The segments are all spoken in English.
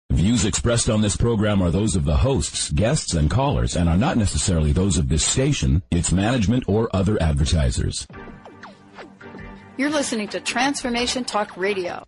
Views expressed on this program are those of the hosts, guests, and callers and are not necessarily those of this station, its management, or other advertisers. You're listening to Transformation Talk Radio.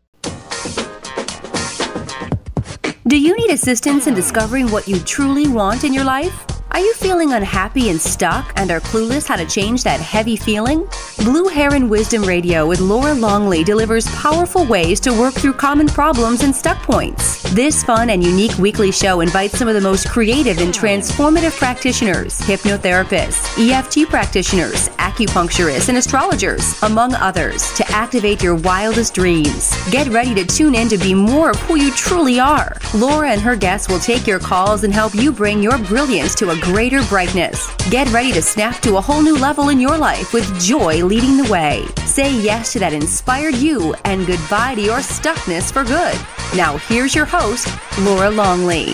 Do you need assistance in discovering what you truly want in your life? Are you feeling unhappy and stuck and are clueless how to change that heavy feeling? Blue Heron Wisdom Radio with Laura Longley delivers powerful ways to work through common problems and stuck points. This fun and unique weekly show invites some of the most creative and transformative practitioners, hypnotherapists, EFT practitioners, acupuncturists, and astrologers, among others, to activate your wildest dreams. Get ready to tune in to be more of who you truly are. Laura and her guests will take your calls and help you bring your brilliance to a greater brightness. Get ready to snap to a whole new level in your life with joy leading the way. Say yes to that inspired you and goodbye to your stuckness for good. Now here's your host, Laura Longley.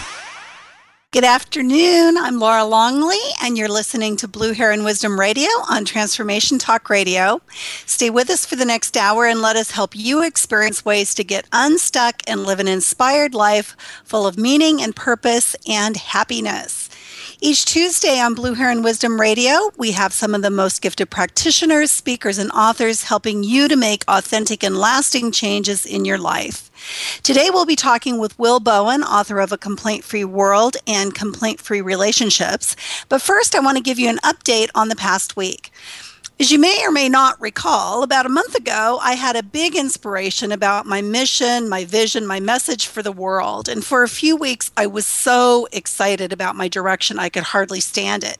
Good afternoon. I'm Laura Longley, and you're listening to Blue Heron Wisdom Radio on Transformation Talk Radio. Stay with us for the next hour and let us help you experience ways to get unstuck and live an inspired life full of meaning and purpose and happiness. Each Tuesday on Blue Heron Wisdom Radio, we have some of the most gifted practitioners, speakers, and authors helping you to make authentic and lasting changes in your life. Today we'll be talking with Will Bowen, author of A Complaint-Free World and Complaint-Free Relationships. But first, I want to give you an update on the past week. As you may or may not recall, about a month ago, I had a big inspiration about my mission, my vision, my message for the world. And for a few weeks, I was so excited about my direction, I could hardly stand it.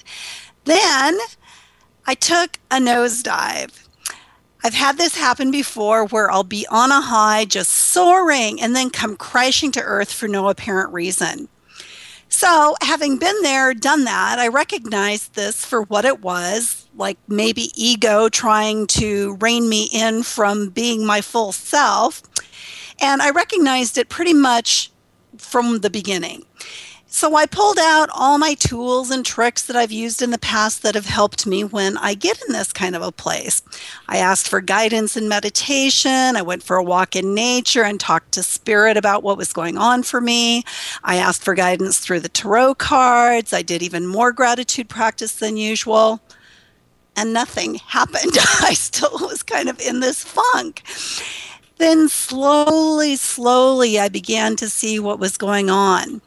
Then I took a nosedive. I've had this happen before where I'll be on a high, just soaring, and then come crashing to earth for no apparent reason. So, having been there, done that, I recognized this for what it was, like maybe ego trying to rein me in from being my full self. And I recognized it pretty much from the beginning. So I pulled out all my tools and tricks that I've used in the past that have helped me when I get in this kind of a place. I asked for guidance in meditation. I went for a walk in nature and talked to Spirit about what was going on for me. I asked for guidance through the tarot cards. I did even more gratitude practice than usual. And nothing happened. I still was kind of in this funk. Then slowly, I began to see what was going on.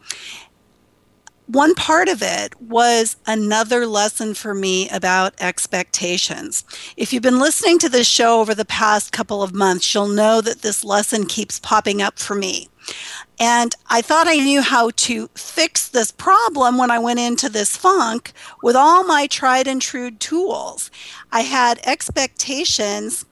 One part of it was another lesson for me about expectations. If you've been listening to this show over the past couple of months, you'll know that this lesson keeps popping up for me. And I thought I knew how to fix this problem when I went into this funk with all my tried and true tools. I had expectations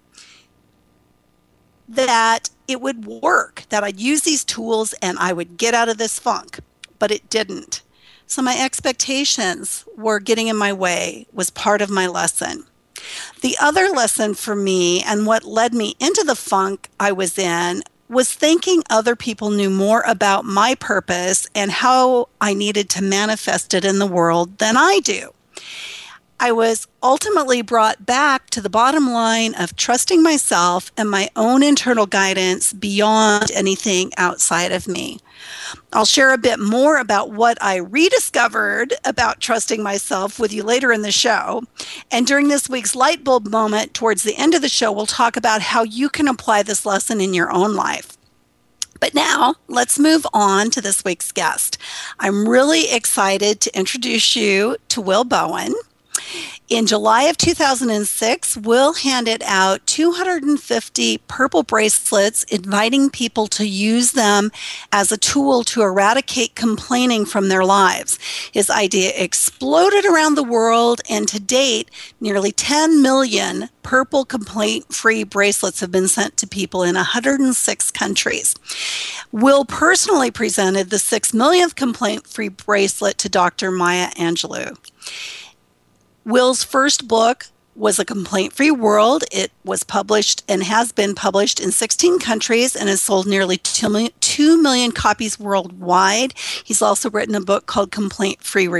that it would work, that I'd use these tools and I would get out of this funk, but it didn't. So my expectations were getting in my way, was part of my lesson. The other lesson for me, and what led me into the funk I was in, was thinking other people knew more about my purpose and how I needed to manifest it in the world than I do. I was ultimately brought back to the bottom line of trusting myself and my own internal guidance beyond anything outside of me. I'll share a bit more about what I rediscovered about trusting myself with you later in the show. And during this week's light bulb moment towards the end of the show, we'll talk about how you can apply this lesson in your own life. But now, let's move on to this week's guest. I'm really excited to introduce you to Will Bowen. In July of 2006, Will handed out 250 purple bracelets, inviting people to use them as a tool to eradicate complaining from their lives. His idea exploded around the world, and to date, nearly 10 million purple complaint-free bracelets have been sent to people in 106 countries. Will personally presented the 6 millionth complaint-free bracelet to Dr. Maya Angelou. Will's first book was A Complaint-Free World. It was published and has been published in 16 countries and has sold nearly 2 million copies worldwide. He's also written a book called Complaint-Free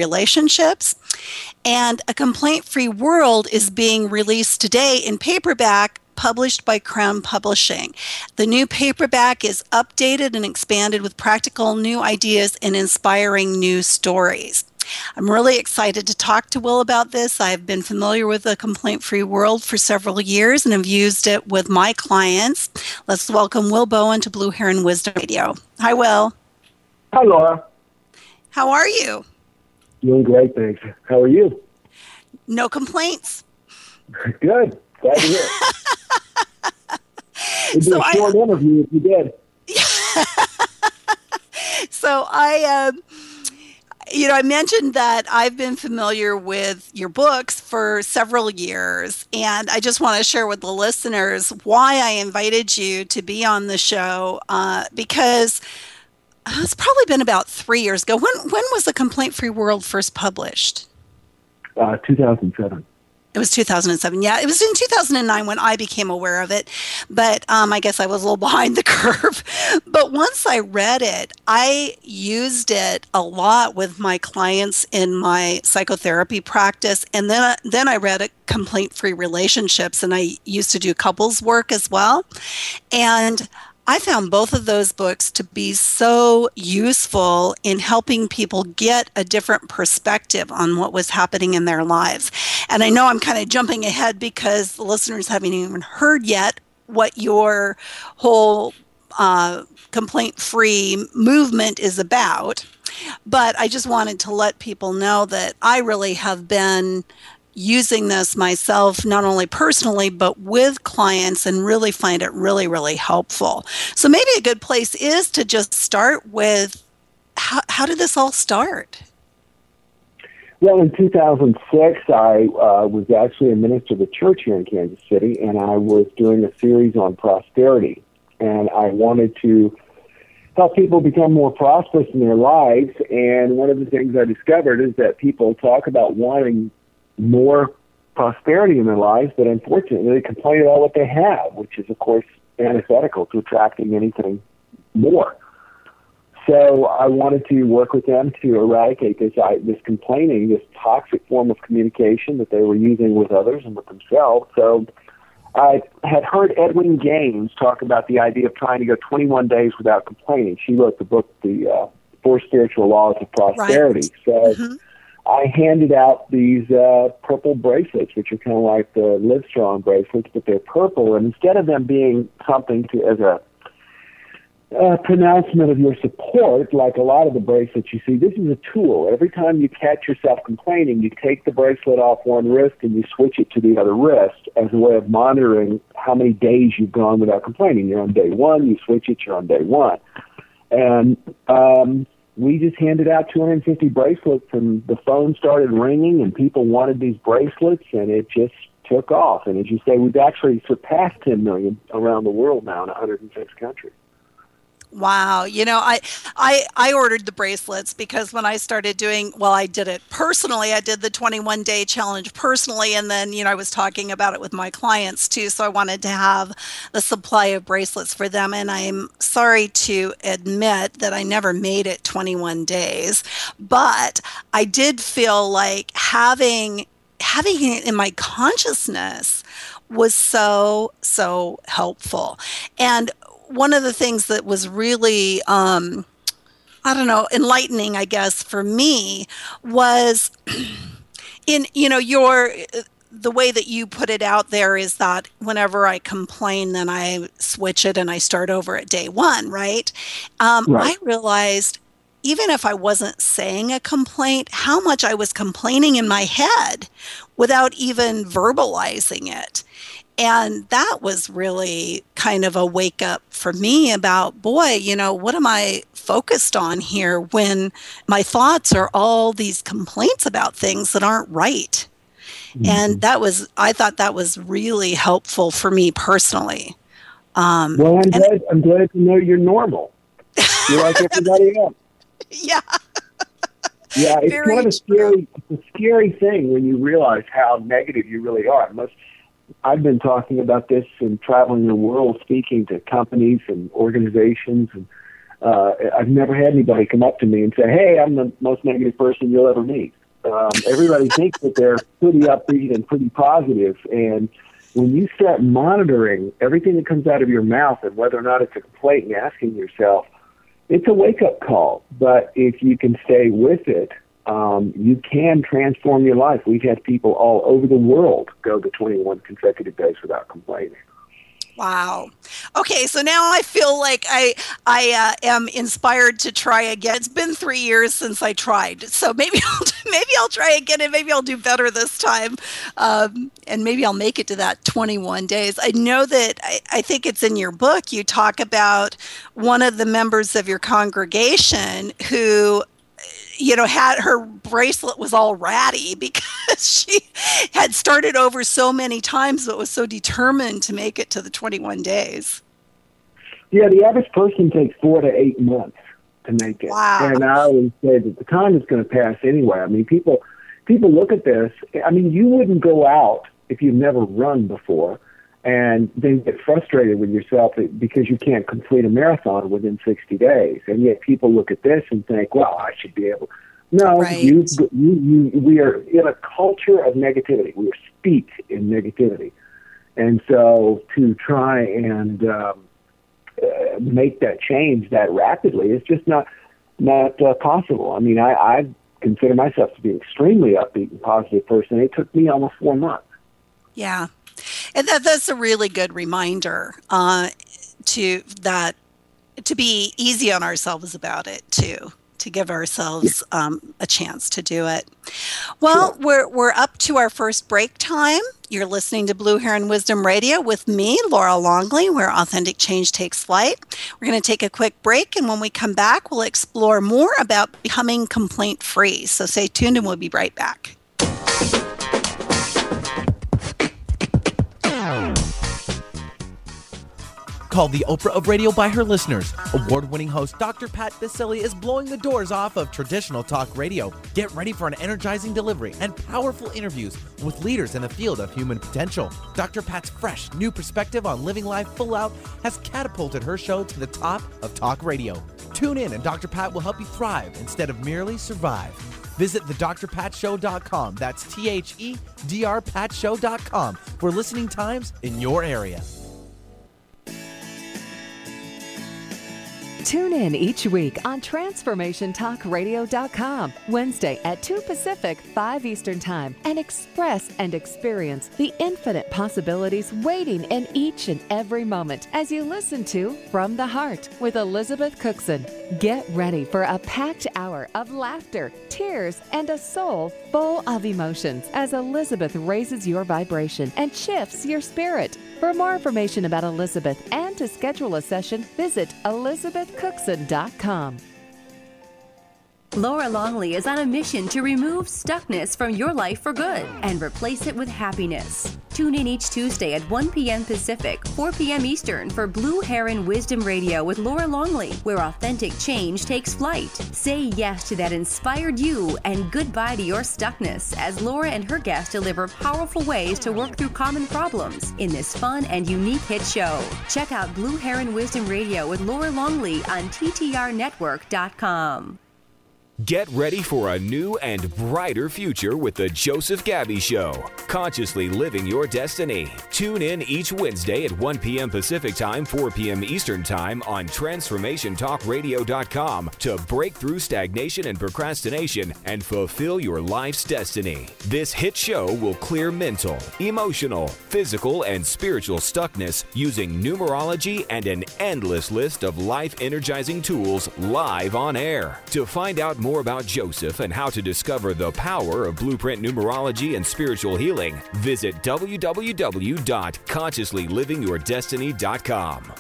Relationships. And A Complaint-Free World is being released today in paperback published by Crown Publishing. The new paperback is updated and expanded with practical new ideas and inspiring new stories. I'm really excited to talk to Will about this. I've been familiar with the Complaint-Free World for several years and have used it with my clients. Let's welcome Will Bowen to Blue Heron Wisdom Radio. Hi, Will. Hi, Laura. How are you? Doing great, thanks. How are you? No complaints. Good. Glad to hear it. It'd be a short interview if you did. So I mentioned that I've been familiar with your books for several years, and I just want to share with the listeners why I invited you to be on the show, because it's probably been about 3 years ago. When was the Complaint-Free World first published? 2007. It was 2007. Yeah, it was in 2009 when I became aware of it. But I guess I was a little behind the curve. But once I read it, I used it a lot with my clients in my psychotherapy practice. And then I read it, Complaint-Free Relationships, and I used to do couples work as well. And I found both of those books to be so useful in helping people get a different perspective on what was happening in their lives. And I know I'm kind of jumping ahead because the listeners haven't even heard yet what your whole complaint-free movement is about. But I just wanted to let people know that I really have been using this myself, not only personally, but with clients, and really find it really, really helpful. So maybe a good place is to just start with, how did this all start? Well, in 2006, I was actually a minister of the church here in Kansas City, and I was doing a series on prosperity. And I wanted to help people become more prosperous in their lives. And one of the things I discovered is that people talk about wanting more prosperity in their lives, but unfortunately they complain about what they have, which is, of course, antithetical to attracting anything more. So I wanted to work with them to eradicate this complaining, this toxic form of communication that they were using with others and with themselves. So I had heard Edwin Gaines talk about the idea of trying to go 21 days without complaining. She wrote the book, The 4 Spiritual Laws of Prosperity. Right. So I handed out these purple bracelets, which are kind of like the Livestrong bracelets, but they're purple. And instead of them being something as a pronouncement of your support, like a lot of the bracelets you see, this is a tool. Every time you catch yourself complaining, you take the bracelet off one wrist and you switch it to the other wrist as a way of monitoring how many days you've gone without complaining. You're on day 1, you switch it, you're on day 1. And we just handed out 250 bracelets, and the phone started ringing, and people wanted these bracelets, and it just took off. And as you say, we've actually surpassed 10 million around the world now in 106 countries. Wow. I ordered the bracelets because when I started doing, I did it personally. I did the 21-day challenge personally. And then, I was talking about it with my clients too. So I wanted to have a supply of bracelets for them. And I'm sorry to admit that I never made it 21 days. But I did feel like having it in my consciousness was so, so helpful. And one of the things that was really, enlightening, I guess, for me was the way that you put it out there is that whenever I complain, then I switch it and I start over at day 1, right? Right. I realized even if I wasn't saying a complaint, how much I was complaining in my head without even verbalizing it. And that was really kind of a wake up for me about, boy, what am I focused on here when my thoughts are all these complaints about things that aren't right? Mm-hmm. And I thought that was really helpful for me personally. I'm glad to know you're normal. You're like everybody else. Yeah. Yeah, it's kind of a scary thing when you realize how negative you really are. I've been talking about this and traveling the world, speaking to companies and organizations, and I've never had anybody come up to me and say, "Hey, I'm the most negative person you'll ever meet." Everybody thinks that they're pretty upbeat and pretty positive, and when you start monitoring everything that comes out of your mouth and whether or not it's a complaint and asking yourself, it's a wake-up call. But if you can stay with it, you can transform your life. We've had people all over the world go the 21 consecutive days without complaining. Wow. Okay, so now I feel like I am inspired to try again. It's been 3 years since I tried, so maybe I'll try again, and maybe I'll do better this time, and maybe I'll make it to that 21 days. I know that I think it's in your book. You talk about one of the members of your congregation who, had her bracelet was all ratty because she had started over so many times, but was so determined to make it to the 21 days. Yeah, the average person takes 4 to 8 months to make it. Wow. And I always say that the time is going to pass anyway. I mean, people look at this. I mean, you wouldn't go out if you've never run before and then get frustrated with yourself because you can't complete a marathon within 60 days. And yet people look at this and think, well, I should be able. No, right. We are in a culture of negativity. We are steeped in negativity. And so to try and make that change that rapidly is just not possible. I mean, I consider myself to be an extremely upbeat and positive person. It took me almost 4 months. Yeah. And that's a really good reminder to be easy on ourselves about it too, to give ourselves a chance to do it. Well, sure. We're up to our first break time. You're listening to Blue Heron Wisdom Radio with me, Laura Longley, where authentic change takes flight. We're going to take a quick break, and when we come back, we'll explore more about becoming complaint-free. So stay tuned, and we'll be right back. Called the Oprah of radio by her listeners, award-winning host Dr. Pat Baccili is blowing the doors off of traditional talk radio. Get ready for an energizing delivery and powerful interviews with leaders in the field of human potential. Dr. Pat's fresh, new perspective on living life full out has catapulted her show to the top of talk radio. Tune in and Dr. Pat will help you thrive instead of merely survive. Visit thedrpatshow.com. That's THEDRPatshow.com for listening times in your area. Tune in each week on TransformationTalkRadio.com, Wednesday at 2 Pacific, 5 Eastern Time, and express and experience the infinite possibilities waiting in each and every moment as you listen to From the Heart with Elizabeth Cookson. Get ready for a packed hour of laughter, tears, and a soul full of emotions as Elizabeth raises your vibration and shifts your spirit. For more information about Elizabeth and to schedule a session, visit ElizabethCookson.com. Laura Longley is on a mission to remove stuckness from your life for good and replace it with happiness. Tune in each Tuesday at 1 p.m. Pacific, 4 p.m. Eastern for Blue Heron Wisdom Radio with Laura Longley, where authentic change takes flight. Say yes to that inspired you and goodbye to your stuckness as Laura and her guests deliver powerful ways to work through common problems in this fun and unique hit show. Check out Blue Heron Wisdom Radio with Laura Longley on TTRnetwork.com. Get ready for a new and brighter future with the Joseph Gabby Show. Consciously living your destiny. Tune in each Wednesday at 1 p.m. Pacific Time, 4 p.m. Eastern Time on TransformationTalkRadio.com to break through stagnation and procrastination and fulfill your life's destiny. This hit show will clear mental, emotional, physical, and spiritual stuckness using numerology and an endless list of life-energizing tools live on air. To find out more about Joseph and how to discover the power of blueprint numerology and spiritual healing, visit www.consciouslylivingyourdestiny.com.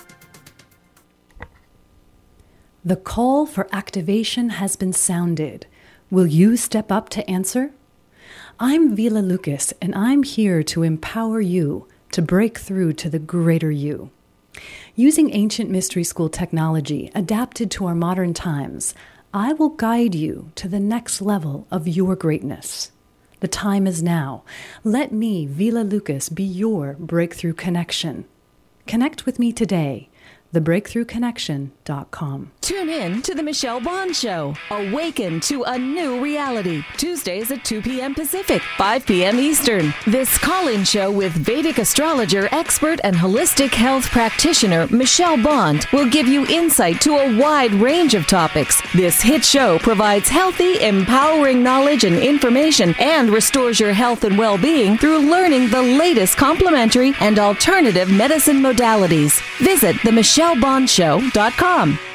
The call for activation has been sounded. Will you step up to answer? I'm Vila Lucas, and I'm here to empower you to break through to the greater you. Using ancient mystery school technology adapted to our modern times, I will guide you to the next level of your greatness. The time is now. Let me, Vila Lucas, be your breakthrough connection. Connect with me today, thebreakthroughconnection.com. Tune in to The Michelle Bond Show. Awaken to a new reality. Tuesdays at 2 p.m. Pacific, 5 p.m. Eastern. This call-in show with Vedic astrologer, expert, and holistic health practitioner Michelle Bond will give you insight to a wide range of topics. This hit show provides healthy, empowering knowledge and information and restores your health and well-being through learning the latest complementary and alternative medicine modalities. Visit themichellebondshow.com.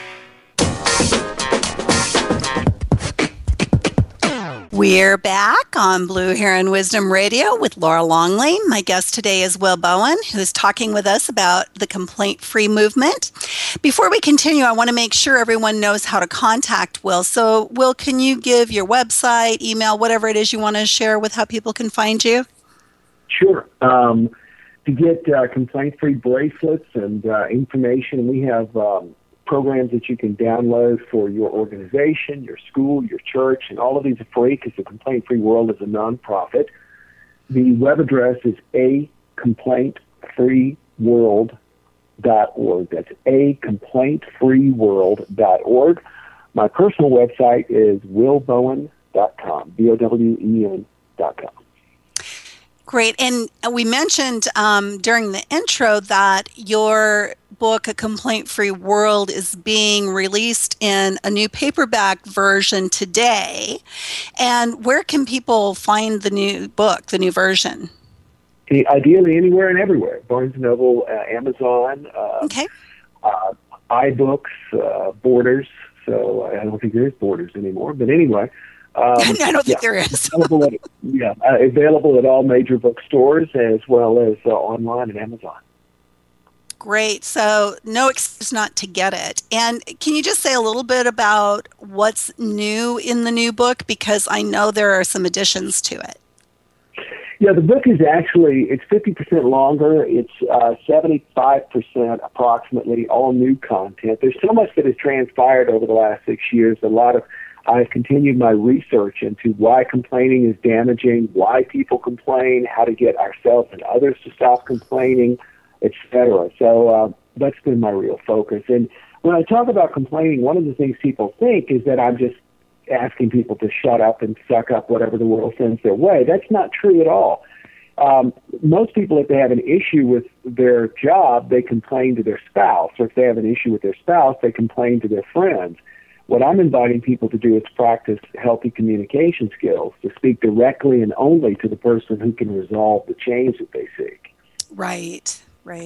We're back on Blue Heron Wisdom Radio with Laura Longley. My guest today is Will Bowen, who's talking with us about the complaint-free movement. Before we continue, I want to make sure everyone knows how to contact Will. So, Will, can you give your website, email, whatever it is you want to share with how people can find you? Sure. To get complaint-free bracelets and information, we have programs that you can download for your organization, your school, your church, and all of these are free because the Complaint-Free World is a nonprofit. The web address is acomplaintfreeworld.org. That's acomplaintfreeworld.org. My personal website is willbowen.com, BOWEN.com. Great. And we mentioned during the intro that your book, A Complaint-Free World, is being released in a new paperback version today. And where can people find the new book, the new version? Ideally, anywhere and everywhere. Barnes & Noble, Amazon, iBooks, Borders. So I don't think there is Borders anymore. But anyway. I don't think there is. Available at all major bookstores as well as online at Amazon. Great. So no excuse not to get it. And can you just say a little bit about what's new in the new book? Because I know there are some additions to it. Yeah, the book is actually, it's 50% longer. It's 75% approximately all new content. There's so much that has transpired over the last 6 years. I've continued my research into why complaining is damaging, why people complain, how to get ourselves and others to stop complaining, etc. So that's been my real focus. And when I talk about complaining, one of the things people think is that I'm just asking people to shut up and suck up whatever the world sends their way. That's not true at all. Most people, if they have an issue with their job, they complain to their spouse. Or if they have an issue with their spouse, they complain to their friends. What I'm inviting people to do is practice healthy communication skills, to speak directly and only to the person who can resolve the change that they seek. Right.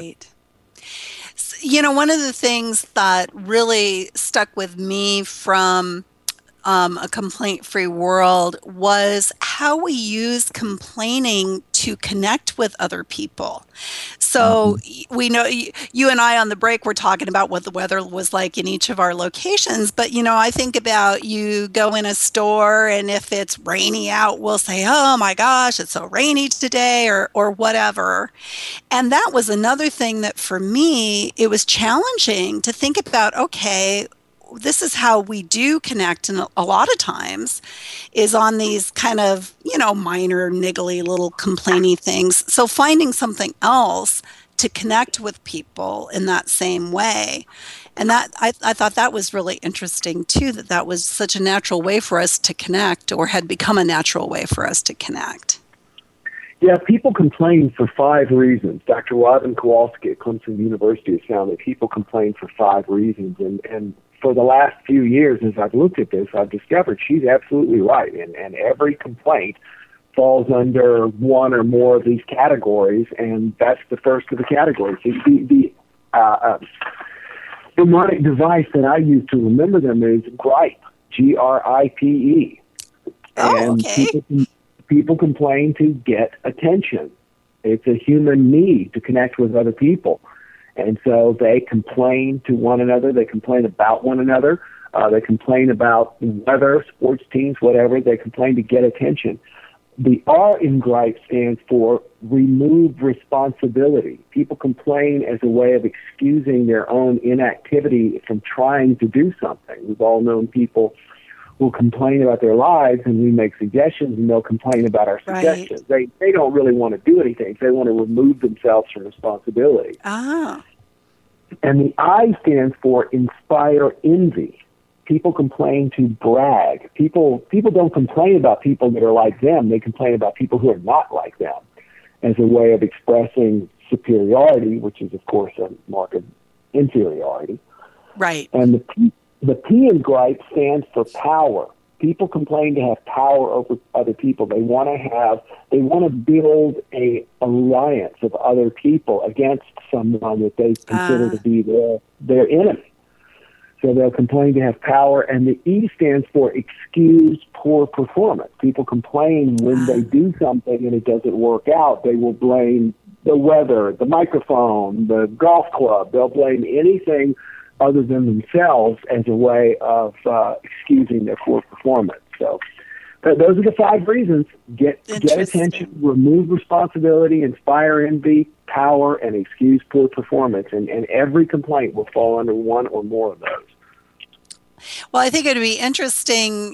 So, one of the things that really stuck with me from A Complaint-Free World was how we use complaining to connect with other people. So we know you and I on the break were talking about what the weather was like in each of our locations. But, I think about you go in a store and if it's rainy out, we'll say, oh my gosh, it's so rainy today or whatever. And that was another thing that for me, it was challenging to think about, okay, this is how we do connect, and a lot of times is on these kind of, minor, niggly, little complainy things. So finding something else to connect with people in that same way. And that I thought that was really interesting, too, that was such a natural way for us to connect, or had become a natural way for us to connect. Yeah, people complain for 5 reasons. Dr. Robin Kowalski at Clemson University has found that people complain for 5 reasons. And for the last few years, as I've looked at this, I've discovered she's absolutely right. And every complaint falls under one or more of these categories, and that's the first of the categories. The mnemonic device that I use to remember them is GRIPE, G-R-I-P-E. And people complain to get attention. It's a human need to connect with other people. And so they complain to one another. They complain about one another. They complain about weather, sports teams, whatever. They complain to get attention. The R in GRIPE stands for remove responsibility. People complain as a way of excusing their own inactivity from trying to do something. We've all known people who complain about their lives, and we make suggestions, and they'll complain about our suggestions. They don't really want to do anything. They want to remove themselves from responsibility. And the I stands for inspire envy. People complain to brag. People don't complain about people that are like them. They complain about people who are not like them as a way of expressing superiority, which is, of course, a mark of inferiority. Right. And the P in gripe stands for power. People complain to have power over other people. They want to build a alliance of other people against someone that they consider to be their enemy. So they'll complain to have power. And the E stands for excuse poor performance. People complain when they do something and it doesn't work out. They will blame the weather, the microphone, the golf club. They'll blame anything other than themselves as a way of excusing their poor performance. So those are the 5 reasons. Get attention, remove responsibility, inspire envy, power, and excuse poor performance. And every complaint will fall under one or more of those. Well, I think it would be interesting,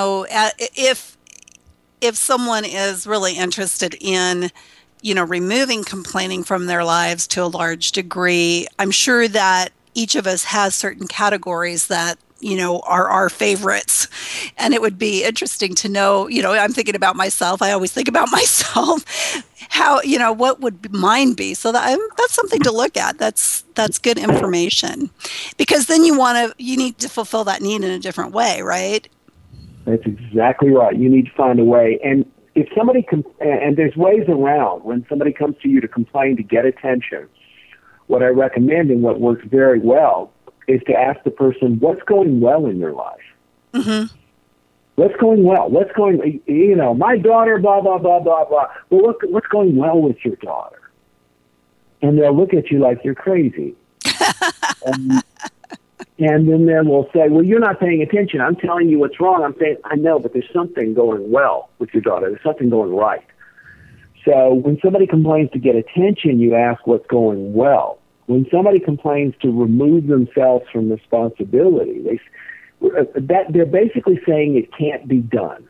if someone is really interested in, removing complaining from their lives to a large degree. I'm sure that each of us has certain categories that, are our favorites. And it would be interesting to know, I'm thinking about myself. I always think about myself, how, what would mine be? So that's something to look at. That's good information, because then you need to fulfill that need in a different way, right? That's exactly right. You need to find a way. And if somebody, and there's ways around when somebody comes to you to complain to get attention, what I recommend and what works very well is to ask the person, what's going well in your life? Mm-hmm. What's going well? What's going, my daughter, blah, blah, blah, blah, blah. Well, what's going well with your daughter? And they'll look at you like you're crazy. and then they'll say, well, you're not paying attention. I'm telling you what's wrong. I'm saying, I know, but there's something going well with your daughter. There's something going right. So when somebody complains to get attention, you ask what's going well. When somebody complains to remove themselves from responsibility, they're basically saying it can't be done.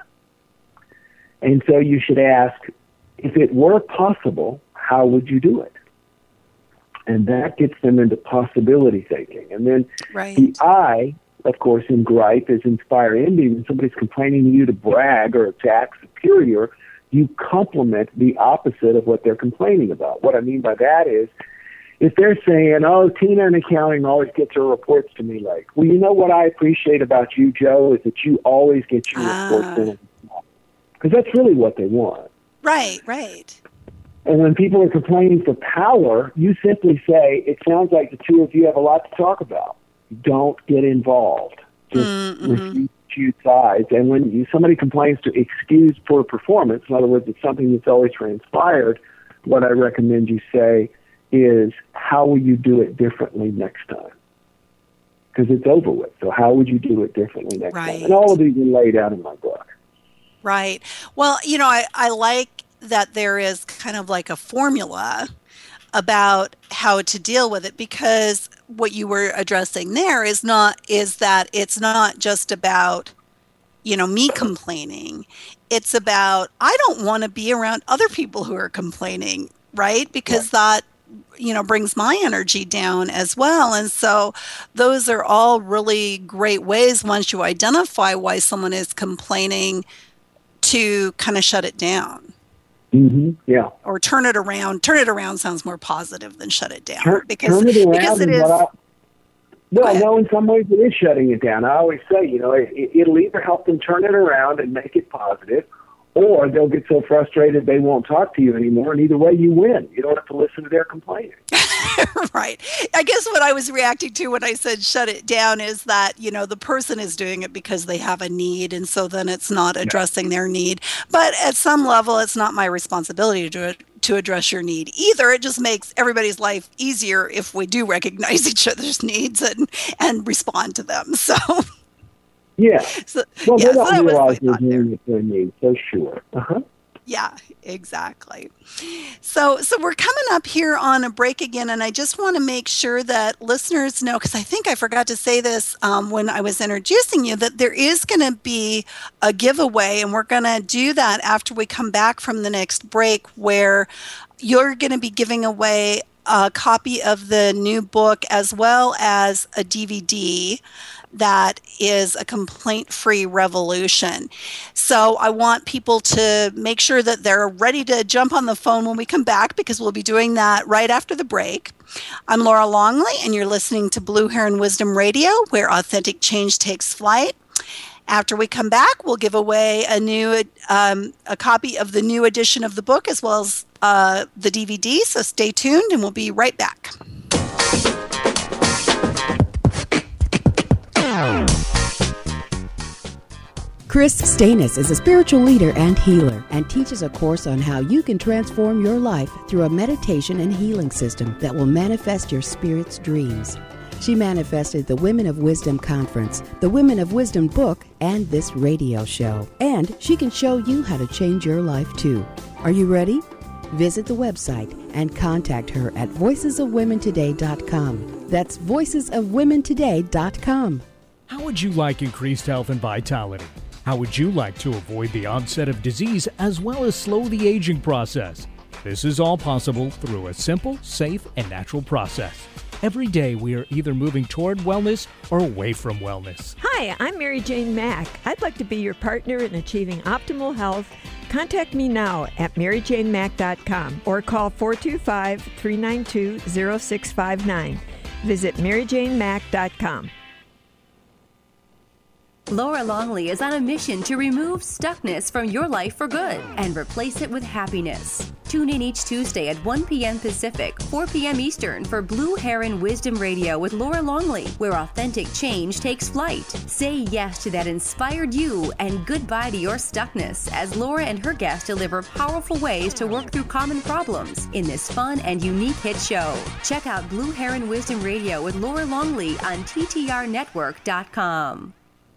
And so you should ask, if it were possible, how would you do it? And that gets them into possibility thinking. And then the I, of course, in gripe is inspire envy. When somebody's complaining to you to brag or to act superior, you compliment the opposite of what they're complaining about. What I mean by that is, if they're saying, oh, Tina in accounting always gets her reports to me like, well, you know what I appreciate about you, Joe, is that you always get your reports in. Because that's really what they want. Right. And when people are complaining for power, you simply say, it sounds like the two of you have a lot to talk about. Don't get involved. Just refuse to choose sides. And when somebody complains to excuse poor performance, in other words, it's something that's always transpired, what I recommend you say is, how will you do it differently next time? Because it's over with. So how would you do it differently next time? And all of these are laid out in my book. Right. Well, I like that there is kind of like a formula about how to deal with it, because what you were addressing there is that it's not just about, me complaining. It's about, I don't want to be around other people who are complaining, right? Because that, brings my energy down as well. And so those are all really great ways, once you identify why someone is complaining, to kind of shut it down. Mm-hmm. Yeah. Or turn it around. Turn it around sounds more positive than shut it down. Turn it around. No, in some ways it is shutting it down. I always say, it'll either help them turn it around and make it positive, or they'll get so frustrated they won't talk to you anymore, and either way you win. You don't have to listen to their complaining. Right. I guess what I was reacting to when I said shut it down is that, the person is doing it because they have a need, and so then it's not addressing their need. But at some level, it's not my responsibility to address your need either. It just makes everybody's life easier if we do recognize each other's needs and respond to them. So... Yeah. Well, they don't realize they're doing it their needs, so sure. Uh-huh. Yeah, exactly. So we're coming up here on a break again, and I just want to make sure that listeners know, because I think I forgot to say this when I was introducing you, that there is going to be a giveaway, and we're going to do that after we come back from the next break, where you're going to be giving away a copy of the new book as well as a DVD that is A Complaint-Free Revolution. So I want people to make sure that they're ready to jump on the phone when we come back, because we'll be doing that right after the break. I'm Laura Longley, and you're listening to Blue Heron Wisdom Radio, where authentic change takes flight. After we come back, we'll give away a copy of the new edition of the book as well as the DVD. So stay tuned, and we'll be right back. Chris Stanis is a spiritual leader and healer and teaches a course on how you can transform your life through a meditation and healing system that will manifest your spirit's dreams. She manifested the Women of Wisdom Conference, the Women of Wisdom book, and this radio show. And she can show you how to change your life too. Are you ready? Visit the website and contact her at voicesofwomentoday.com. That's voicesofwomentoday.com. How would you like increased health and vitality? How would you like to avoid the onset of disease as well as slow the aging process? This is all possible through a simple, safe, and natural process. Every day we are either moving toward wellness or away from wellness. Hi, I'm Mary Jane Mack. I'd like to be your partner in achieving optimal health. Contact me now at maryjanemack.com or call 425-392-0659. Visit maryjanemack.com. Laura Longley is on a mission to remove stuckness from your life for good and replace it with happiness. Tune in each Tuesday at 1 p.m. Pacific, 4 p.m. Eastern for Blue Heron Wisdom Radio with Laura Longley, where authentic change takes flight. Say yes to that inspired you and goodbye to your stuckness as Laura and her guests deliver powerful ways to work through common problems in this fun and unique hit show. Check out Blue Heron Wisdom Radio with Laura Longley on TTRnetwork.com.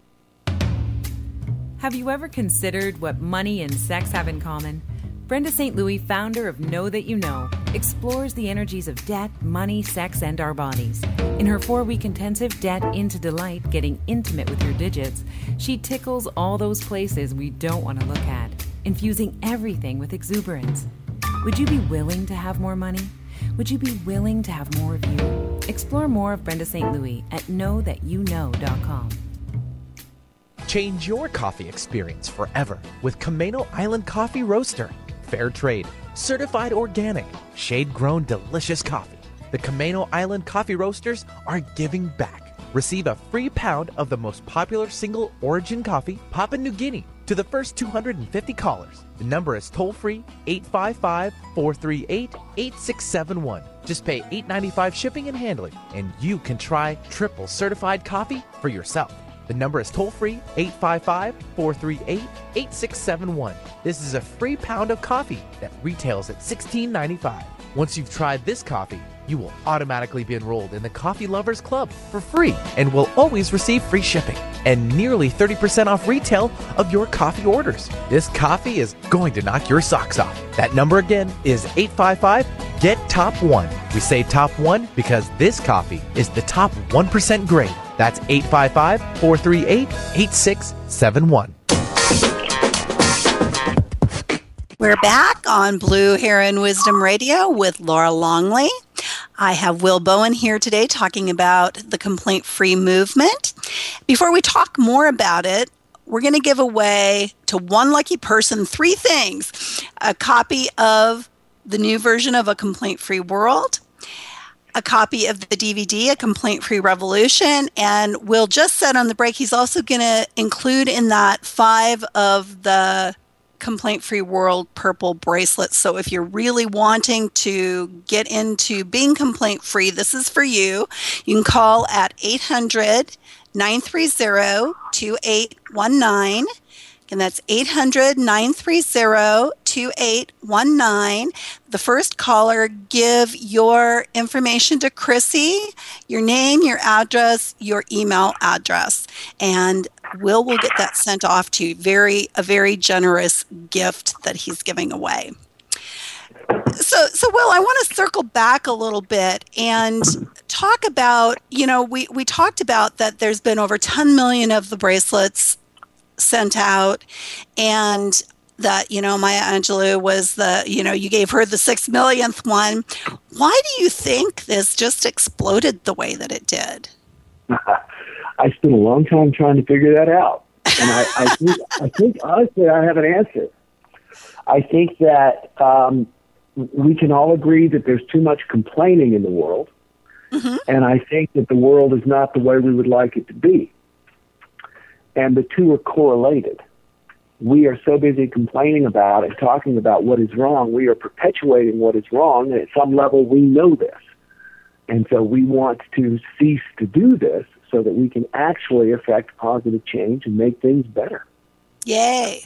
Have you ever considered what money and sex have in common? Brenda St. Louis, founder of Know That You Know, explores the energies of debt, money, sex, and our bodies. In her 4-week intensive Debt into Delight, Getting Intimate with Your Digits, she tickles all those places we don't want to look at, infusing everything with exuberance. Would you be willing to have more money? Would you be willing to have more of you? Explore more of Brenda St. Louis at knowthatyouKnow.com. Change your coffee experience forever with Camano Island Coffee Roaster. Fair trade, certified organic, shade-grown delicious coffee. The Camano Island Coffee Roasters are giving back. Receive a free pound of the most popular single origin coffee, Papua New Guinea, to the first 250 callers. The number is toll-free 855-438-8671. Just pay $8.95 shipping and handling, and you can try triple certified coffee for yourself. The number is toll-free 855-438-8671. This is a free pound of coffee that retails at $16.95. Once you've tried this coffee, you will automatically be enrolled in the Coffee Lovers Club for free and will always receive free shipping and nearly 30% off retail of your coffee orders. This coffee is going to knock your socks off. That number again is 855-GET-TOP1. We say top 1 because this coffee is the top 1% grade. That's 855-438-8671. We're back on Blue Heron Wisdom Radio with Laura Longley. I have Will Bowen here today talking about the complaint-free movement. Before we talk more about it, we're going to give away to one lucky person 3 things: a copy of the new version of A Complaint-Free World, a copy of the DVD, A Complaint-Free Revolution, and Will just said on the break he's also going to include in that 5 of the Complaint-Free World purple bracelets. So if you're really wanting to get into being complaint-free, this is for you. You can call at 800-930-2819. And that's 800-930-2819. The first caller, give your information to Chrissy, your name, your address, your email address, and Will get that sent off to you. A very generous gift that he's giving away. So Will, I want to circle back a little bit and talk about, we talked about that there's been over 10 million of the bracelets sent out, and that, Maya Angelou was you gave her the 6 millionth one. Why do you think this just exploded the way that it did? I spent a long time trying to figure that out. And I think honestly, I have an answer. I think that we can all agree that there's too much complaining in the world. Mm-hmm. And I think that the world is not the way we would like it to be. And the two are correlated. We are so busy complaining about and talking about what is wrong, we are perpetuating what is wrong, and at some level we know this. And so we want to cease to do this so that we can actually affect positive change and make things better. Yay.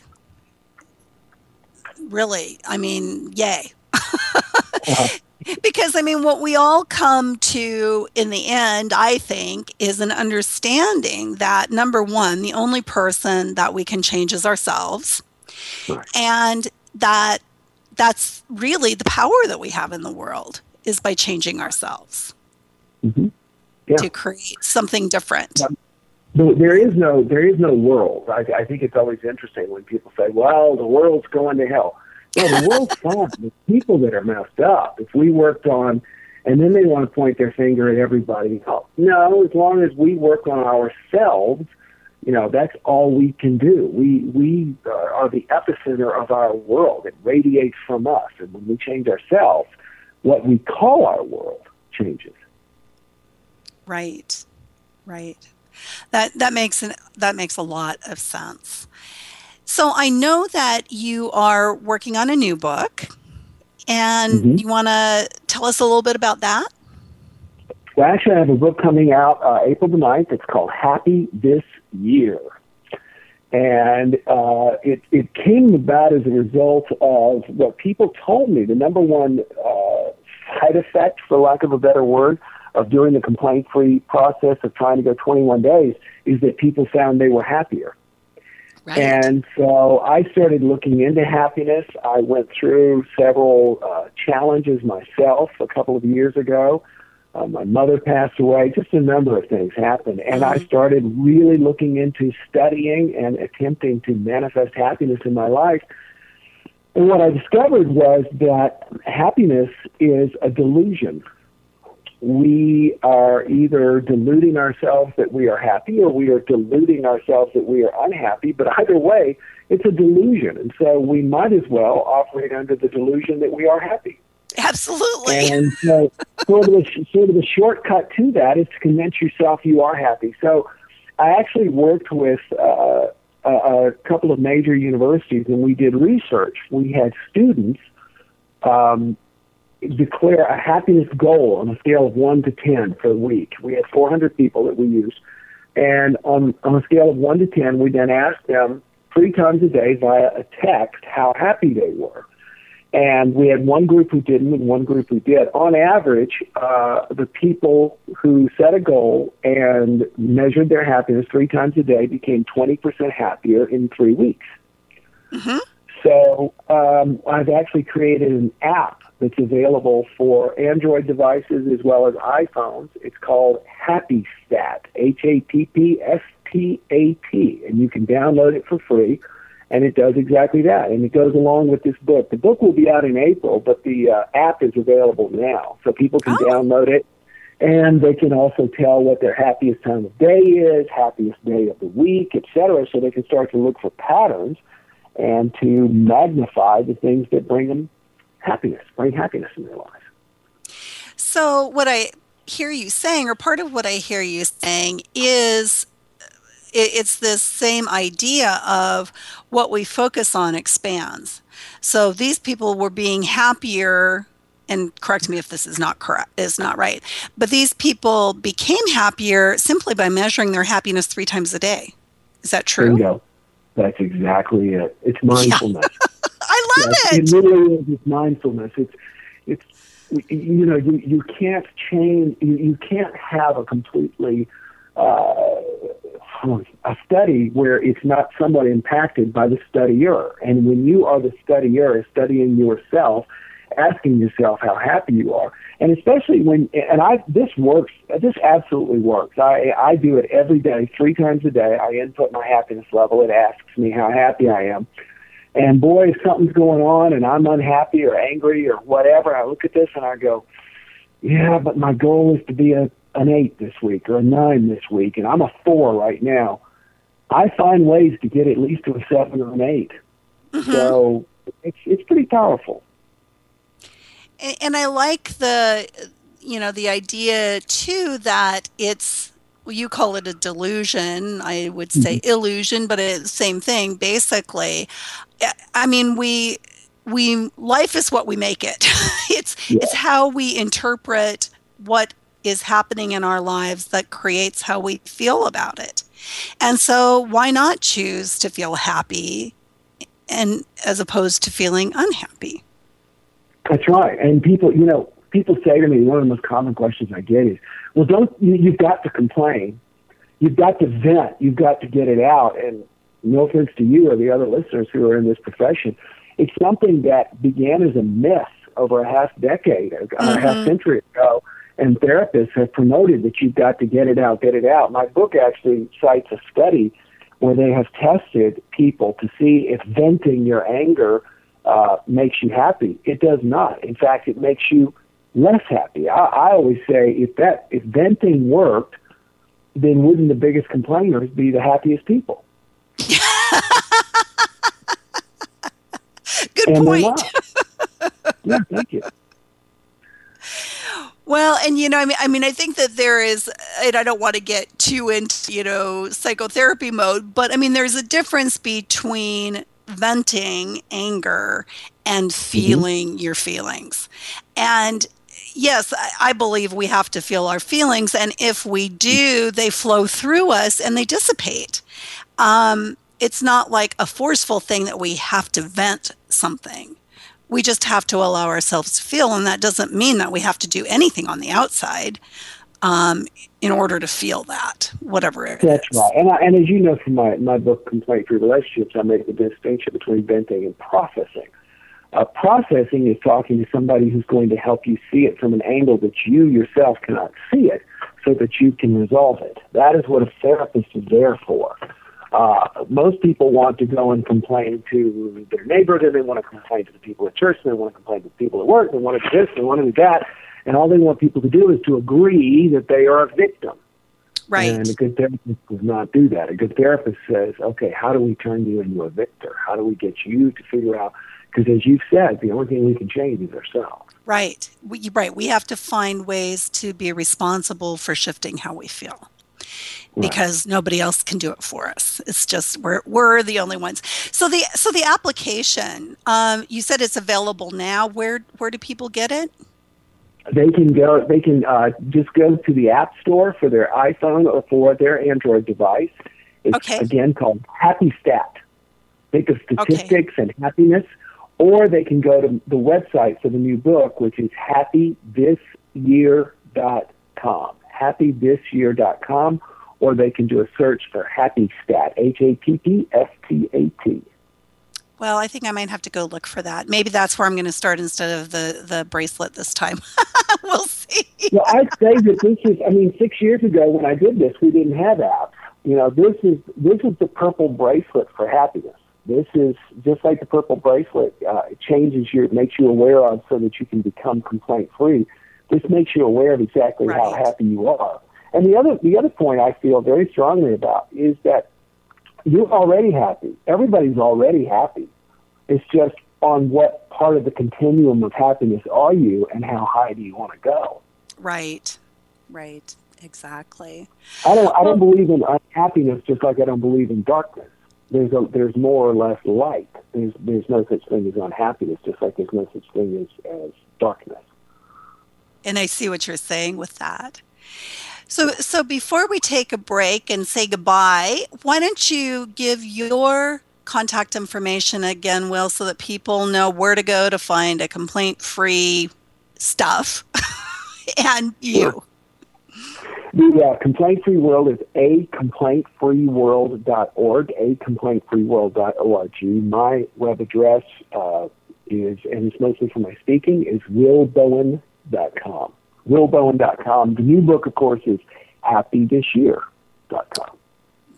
Really, yay. Because, what we all come to in the end, I think, is an understanding that, number one, the only person that we can change is ourselves. Right. And that's really the power that we have in the world, is by changing ourselves to create something different. There is no world. I think it's always interesting when people say, well, the world's going to hell. No, the world's fine. It's people that are messed up. If we worked on, and then they want to point their finger at everybody else. No, as long as we work on ourselves, that's all we can do. We are the epicenter of our world. It radiates from us. And when we change ourselves, what we call our world changes. Right. That makes a lot of sense. So I know that you are working on a new book, and you want to tell us a little bit about that? Well, actually, I have a book coming out April the 9th. It's called Happy This Year. And it came about as a result of what people told me. The number one side effect, for lack of a better word, of doing the complaint-free process of trying to go 21 days is that people found they were happier. Right. And so I started looking into happiness. I went through several challenges myself a couple of years ago. My mother passed away. Just a number of things happened. And I started really looking into studying and attempting to manifest happiness in my life. And what I discovered was that happiness is a delusion. We are either deluding ourselves that we are happy, or we are deluding ourselves that we are unhappy. But either way, it's a delusion. And so we might as well operate under the delusion that we are happy. Absolutely. And so sort of the shortcut to that is to convince yourself you are happy. So I actually worked with a couple of major universities, and we did research. We had students declare a happiness goal on a scale of 1 to 10 for the week. We had 400 people that we used. And on a scale of 1 to 10, we then asked them 3 times a day via a text how happy they were. And we had one group who didn't and one group who did. On average, the people who set a goal and measured their happiness 3 times a day became 20% happier in 3 weeks. Mm-hmm. So I've actually created an app that's available for Android devices as well as iPhones. It's called HappyStat, HappyStat, and you can download it for free, and it does exactly that, and it goes along with this book. The book will be out in April, but the app is available now, so people can download it, and they can also tell what their happiest time of day is, happiest day of the week, etc., so they can start to look for patterns and to magnify the things that bring happiness in their lives. So what I hear you saying, or part of what I hear you saying, is it's this same idea of what we focus on expands. So these people were being happier, and correct me if this is not correct, is not right, but these people became happier simply by measuring their happiness 3 times a day. Is that true? Bingo. That's exactly it. It's mindfulness. Yeah. I love it. It really is. It's mindfulness. It's you can't change. You can't have a completely a study where it's not somewhat impacted by the studier. And when you are the studier, studying yourself, asking yourself how happy you are, and especially this works. This absolutely works. I do it every day, 3 times a day. I input my happiness level. It asks me how happy I am. And boy, if something's going on and I'm unhappy or angry or whatever, I look at this and I go, yeah, but my goal is to be an 8 this week or a 9 this week, and I'm a 4 right now. I find ways to get at least to a 7 or an 8. Mm-hmm. So it's pretty powerful. And I like the idea too that it's, well, you call it a delusion. I would say illusion, but it's the same thing basically. I mean, we life is what we make it. It's how we interpret what is happening in our lives that creates how we feel about it. And so why not choose to feel happy and as opposed to feeling unhappy? That's right. And people say to me, one of the most common questions I get is, well, you've got to complain. You've got to vent. You've got to get it out. And no offense to you or the other listeners who are in this profession, it's something that began as a myth over a half decade, a half century ago. And therapists have promoted that you've got to get it out, get it out. My book actually cites a study where they have tested people to see if venting your anger makes you happy. It does not. In fact, it makes you less happy. I always say if venting worked, then wouldn't the biggest complainers be the happiest people? Good point. Yeah, thank you. Well, and I mean, I think that there is, and I don't want to get too into, psychotherapy mode, but I mean, there's a difference between venting anger and feeling your feelings. And yes, I believe we have to feel our feelings, and if we do, they flow through us and they dissipate. It's not like a forceful thing that we have to vent something. We just have to allow ourselves to feel, and that doesn't mean that we have to do anything on the outside in order to feel that, whatever it is. That's right. And as you know from my book, Complaint-Free Relationships, I make the distinction between venting and processing. Processing is talking to somebody who's going to help you see it from an angle that you yourself cannot see it so that you can resolve it. That is what a therapist is there for. Most people want to go and complain to their neighbor, then they want to complain to the people at church, then they want to complain to the people at work, they want to do this, they want to do that, and all they want people to do is to agree that they are a victim. Right. And a good therapist does not do that. A good therapist says, okay, how do we turn you into a victor? How do we get you to figure out, because as you've said, the only thing we can change is ourselves. Right. We have to find ways to be responsible for shifting how we feel. Because nobody else can do it for us. It's just we're the only ones. So the application, you said it's available now. Where do people get it? They can just go to the App Store for their iPhone or for their Android device. It's again called Happy Stat. Think of statistics and happiness. Or they can go to the website for the new book, which is happythisyear.com. happythisyear.com, or they can do a search for Happy Stat, HAPPSTAT. Well, I think I might have to go look for that. Maybe that's where I'm going to start instead of the bracelet this time. We'll see. Well, I'd say that this is, 6 years ago when I did this, we didn't have apps. This is the purple bracelet for happiness. This is just like the purple bracelet. It makes you aware of so that you can become complaint-free. This makes you aware of exactly how happy you are. And the other point I feel very strongly about is that you're already happy. Everybody's already happy. It's just on what part of the continuum of happiness are you and how high do you want to go? Right. Exactly. I don't believe in unhappiness just like I don't believe in darkness. There's more or less light. There's no such thing as unhappiness, just like there's no such thing as darkness. And I see what you're saying with that. So before we take a break and say goodbye, why don't you give your contact information again, Will, so that people know where to go to find a complaint-free stuff and you. Sure. The Complaint-Free World is acomplaintfreeworld.org, acomplaintfreeworld.org. My web address is, and it's mostly for my speaking, is willbowen.com. willbowen.com. The new book, of course, is happythisyear.com.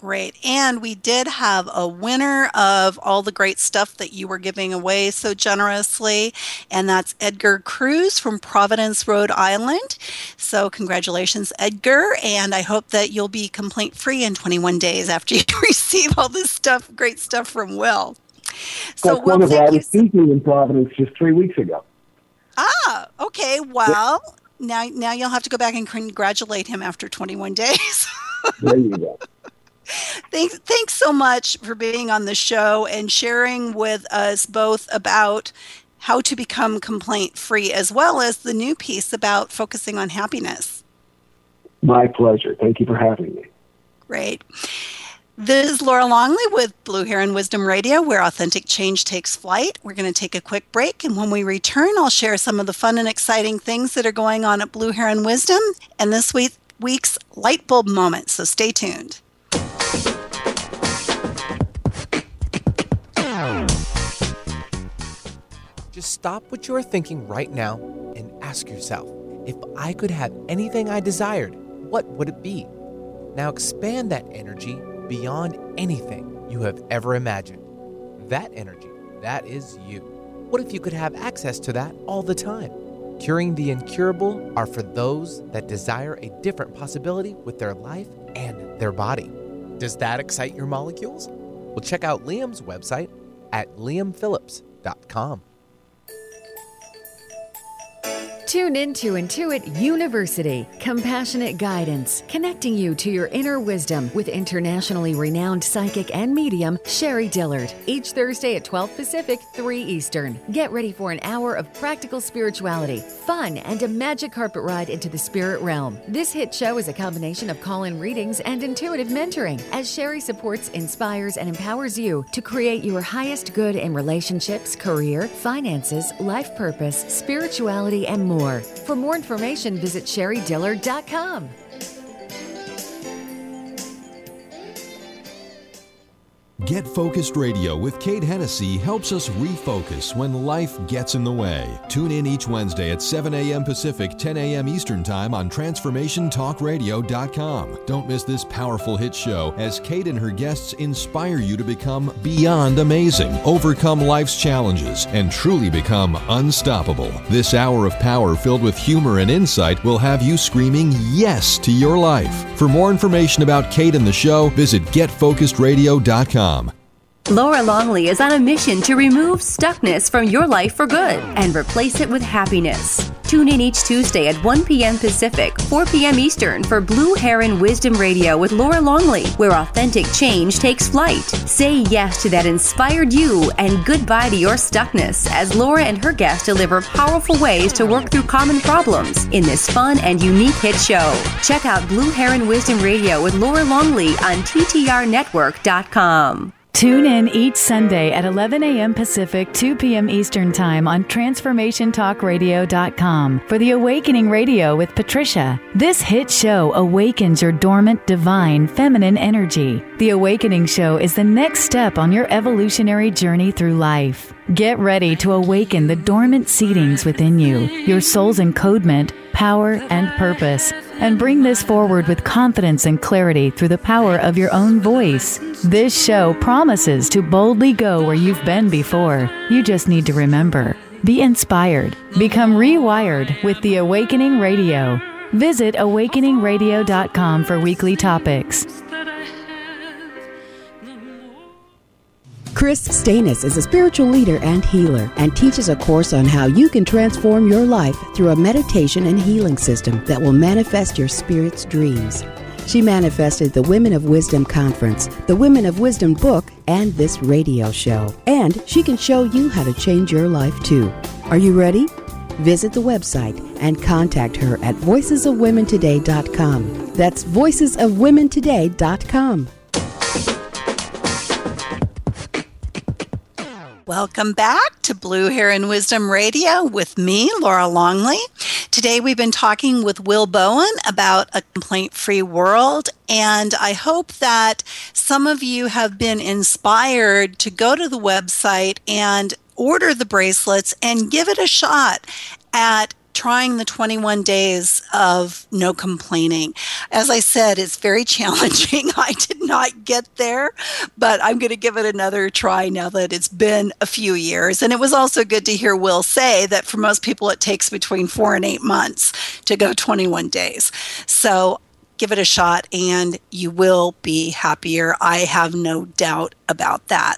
Great. And we did have a winner of all the great stuff that you were giving away so generously, and that's Edgar Cruz from Providence, Rhode Island. So congratulations, Edgar, and I hope that you'll be complaint-free in 21 days after you receive all this stuff, great stuff from Will. So, Will, wonderful. I was speaking in Providence just 3 weeks ago. Ah, okay. Well, now you'll have to go back and congratulate him after 21 days. There you go. Thanks so much for being on the show and sharing with us both about how to become complaint-free, as well as the new piece about focusing on happiness. My pleasure. Thank you for having me. Great. This is Laura Longley with Blue Heron Wisdom Radio, where authentic change takes flight. We're going to take a quick break, and when we return, I'll share some of the fun and exciting things that are going on at Blue Heron Wisdom and this week's light bulb moment, so stay tuned. Just stop what you are thinking right now and ask yourself, if I could have anything I desired, what would it be? Now expand that energy beyond anything you have ever imagined. That energy, that is you. What if you could have access to that all the time? Curing the incurable are for those that desire a different possibility with their life and their body. Does that excite your molecules? Well, check out Liam's website at liamphillips.com. Tune into Intuit University, compassionate guidance, connecting you to your inner wisdom with internationally renowned psychic and medium Sherry Dillard. Each Thursday at 12 Pacific, 3 Eastern. Get ready for an hour of practical spirituality, fun, and a magic carpet ride into the spirit realm. This hit show is a combination of call-in readings and intuitive mentoring, as Sherry supports, inspires, and empowers you to create your highest good in relationships, career, finances, life purpose, spirituality, and more. For more information, visit SherryDillard.com. Get Focused Radio with Kate Hennessy helps us refocus when life gets in the way. Tune in each Wednesday at 7 a.m. Pacific, 10 a.m. Eastern Time on TransformationTalkRadio.com. Don't miss this powerful hit show as Kate and her guests inspire you to become beyond amazing, overcome life's challenges, and truly become unstoppable. This hour of power filled with humor and insight will have you screaming yes to your life. For more information about Kate and the show, visit GetFocusedRadio.com. Laura Longley is on a mission to remove stuckness from your life for good and replace it with happiness. Tune in each Tuesday at 1 p.m. Pacific, 4 p.m. Eastern for Blue Heron Wisdom Radio with Laura Longley, where authentic change takes flight. Say yes to that inspired you and goodbye to your stuckness as Laura and her guests deliver powerful ways to work through common problems in this fun and unique hit show. Check out Blue Heron Wisdom Radio with Laura Longley on TTRnetwork.com. Tune in each Sunday at 11 a.m. Pacific, 2 p.m. Eastern Time on TransformationTalkRadio.com for The Awakening Radio with Patricia. This hit show awakens your dormant, divine, feminine energy. The Awakening Show is the next step on your evolutionary journey through life. Get ready to awaken the dormant seedings within you, your soul's encodement, power, and purpose, and bring this forward with confidence and clarity through the power of your own voice. This show promises to boldly go where you've been before. You just need to remember. Be inspired. Become rewired with The Awakening Radio. Visit awakeningradio.com for weekly topics. Chris Stanis is a spiritual leader and healer and teaches a course on how you can transform your life through a meditation and healing system that will manifest your spirit's dreams. She manifested the Women of Wisdom Conference, the Women of Wisdom book, and this radio show. And she can show you how to change your life too. Are you ready? Visit the website and contact her at voicesofwomentoday.com. That's voicesofwomentoday.com. Welcome back to Blue Heron Wisdom Radio with me, Laura Longley. Today we've been talking with Will Bowen about a complaint-free world, and I hope that some of you have been inspired to go to the website and order the bracelets and give it a shot at trying the 21 days of no complaining. As I said, it's very challenging. I did not get there, but I'm going to give it another try now that it's been a few years. And it was also good to hear Will say that for most people, it takes between 4 and 8 months to go 21 days. So give it a shot and you will be happier. I have no doubt about that.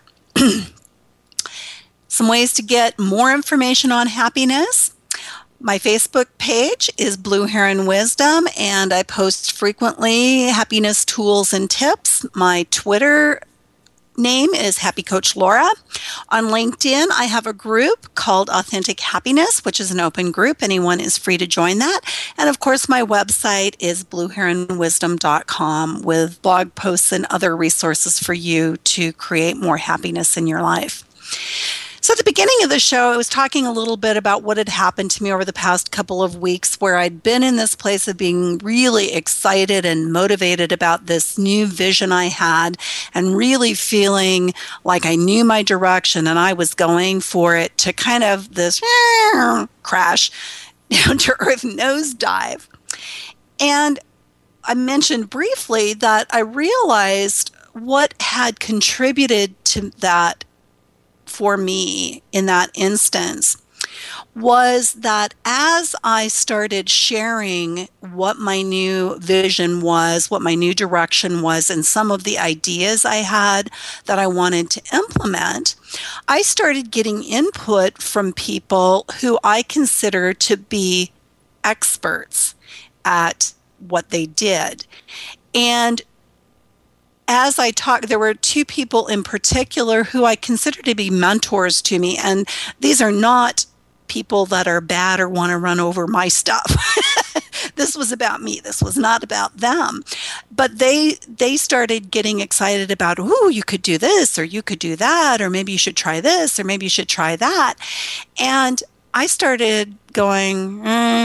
Some ways to get more information on happiness. My Facebook page is Blue Heron Wisdom, and I post frequently happiness tools and tips. My Twitter name is Happy Coach Laura. On LinkedIn, I have a group called Authentic Happiness, which is an open group. Anyone is free to join that. And of course, my website is blueheronwisdom.com with blog posts and other resources for you to create more happiness in your life. So at the beginning of the show, I was talking a little bit about what had happened to me over the past couple of weeks where I'd been in this place of being really excited and motivated about this new vision I had and really feeling like I knew my direction and I was going for it to kind of this crash down to earth nosedive. And I mentioned briefly that I realized what had contributed to that for me in that instance was that as I started sharing what my new vision was, what my new direction was, and some of the ideas I had that I wanted to implement, I started getting input from people who I consider to be experts at what they did. And as I talked, there were 2 people in particular who I consider to be mentors to me. And these are not people that are bad or want to run over my stuff. This was about me. This was not about them. But they started getting excited about, ooh, you could do this, or you could do that, or maybe you should try this, or maybe you should try that. And I started going,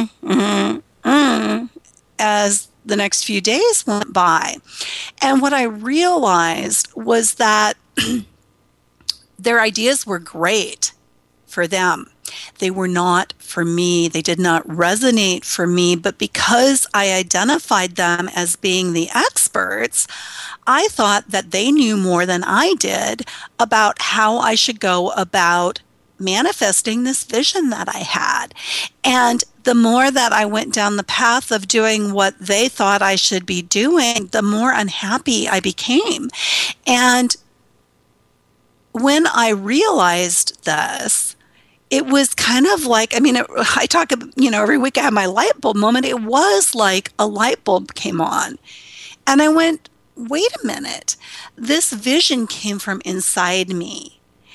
as the next few days went by. And what I realized was that their ideas were great for them. They were not for me. They did not resonate for me. But because I identified them as being the experts, I thought that they knew more than I did about how I should go about manifesting this vision that I had. And the more that I went down the path of doing what they thought I should be doing, the more unhappy I became. And when I realized this, it was kind of like, I talk, every week I have my light bulb moment. It was like a light bulb came on. And I went, wait a minute, this vision came from inside me.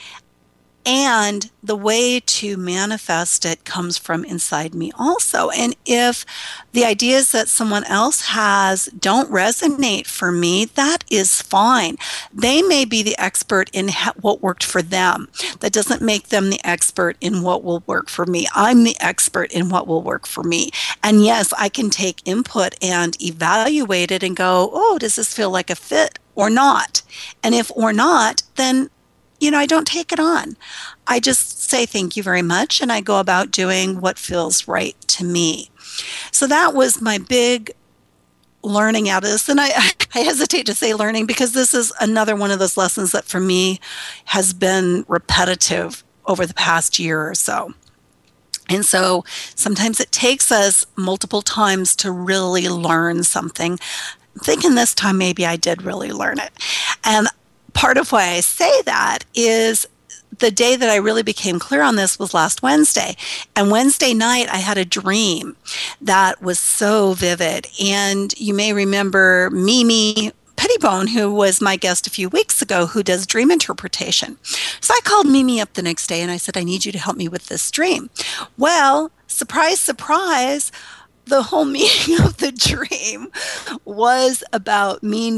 And the way to manifest it comes from inside me also. And if the ideas that someone else has don't resonate for me, that is fine. They may be the expert in what worked for them. That doesn't make them the expert in what will work for me. I'm the expert in what will work for me. And yes, I can take input and evaluate it and go, oh, does this feel like a fit or not? And if or not, then I don't take it on. I just say thank you very much, and I go about doing what feels right to me. So that was my big learning out of this. And I hesitate to say learning because this is another one of those lessons that for me has been repetitive over the past year or so. And so sometimes it takes us multiple times to really learn something. I'm thinking this time maybe I did really learn it. And part of why I say that is the day that I really became clear on this was last Wednesday. And Wednesday night, I had a dream that was so vivid. And you may remember Mimi Pettibone, who was my guest a few weeks ago, who does dream interpretation. So I called Mimi up the next day and I said, I need you to help me with this dream. Well, surprise, surprise, the whole meaning of the dream was about me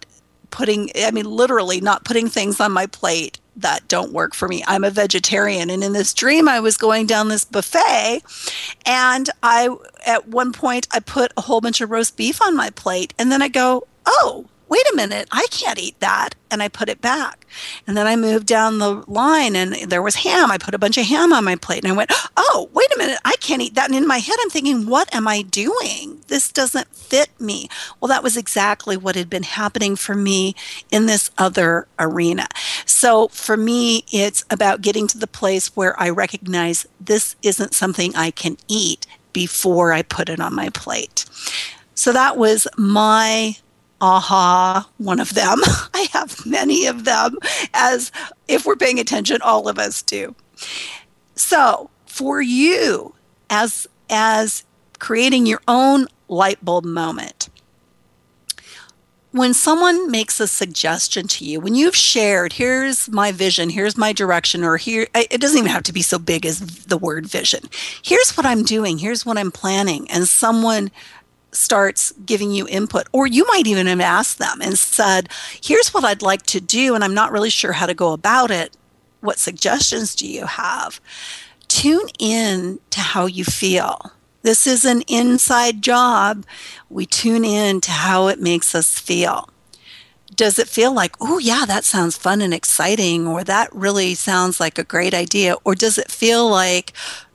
literally not putting things on my plate that don't work for me. I'm a vegetarian. And in this dream, I was going down this buffet and at one point I put a whole bunch of roast beef on my plate. And then I go, oh, wait a minute, I can't eat that. And I put it back. And then I moved down the line and there was ham. I put a bunch of ham on my plate and I went, oh, wait a minute, I can't eat that. And in my head, I'm thinking, what am I doing? This doesn't fit me. Well, that was exactly what had been happening for me in this other arena. So for me, it's about getting to the place where I recognize this isn't something I can eat before I put it on my plate. So that was my aha, one of them. I have many of them, as if we're paying attention, all of us do. So for you, as creating your own light bulb moment, when someone makes a suggestion to you, when you've shared, here's my vision, here's my direction, or here, it doesn't even have to be so big as the word vision. Here's what I'm doing, here's what I'm planning, and someone starts giving you input, or you might even have asked them and said, here's what I'd like to do, and I'm not really sure how to go about it. What suggestions do you have? Tune in to how you feel. This is an inside job. We tune in to how it makes us feel. Does it feel like, oh yeah, that sounds fun and exciting, or that really sounds like a great idea? Or does it feel like